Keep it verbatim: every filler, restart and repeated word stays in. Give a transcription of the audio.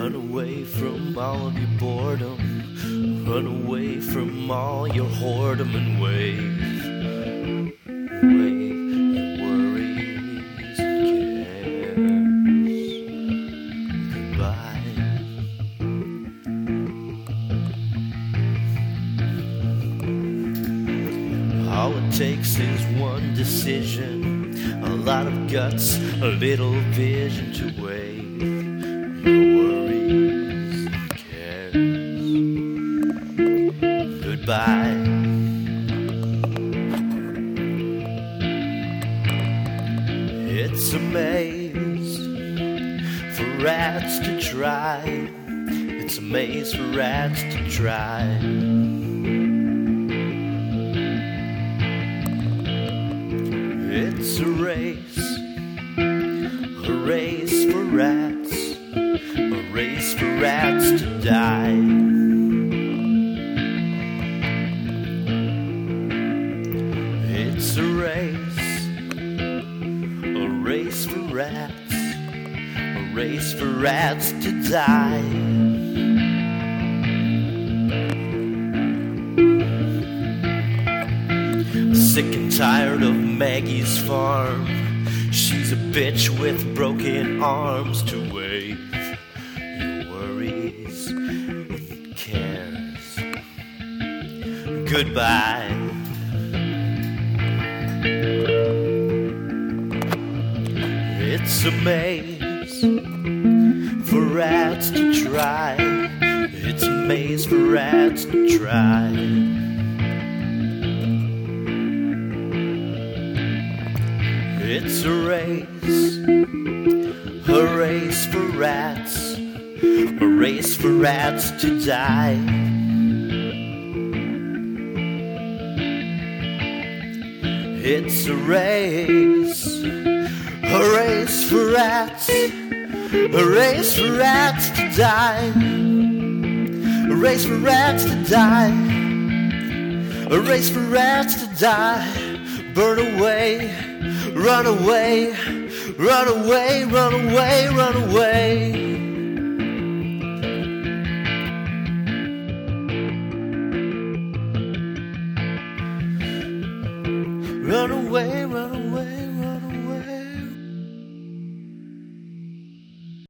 Run away from all of your boredom. Run away from all your whoredom and wave. Wave your worries and cares goodbye. All it takes is one decision, a lot of guts, a little vision to wave your worries and cares goodbye. It's a maze for rats to try. It's a maze for rats to try. It's a race, a race for rats, a race for rats to die. It's a race, a race for rats, a race for rats to die. Sick and tired of Maggie's farm. She's a bitch with broken arms to wave your worries and cares goodbye. It's a maze for rats to try. It's a maze for rats to try. It's a race, a race for rats, a race for rats to die. It's a race, a race for rats, a race for rats to die. A race for rats to die, a race for rats to die. Burn away, run away, run away, run away, run away. Run away,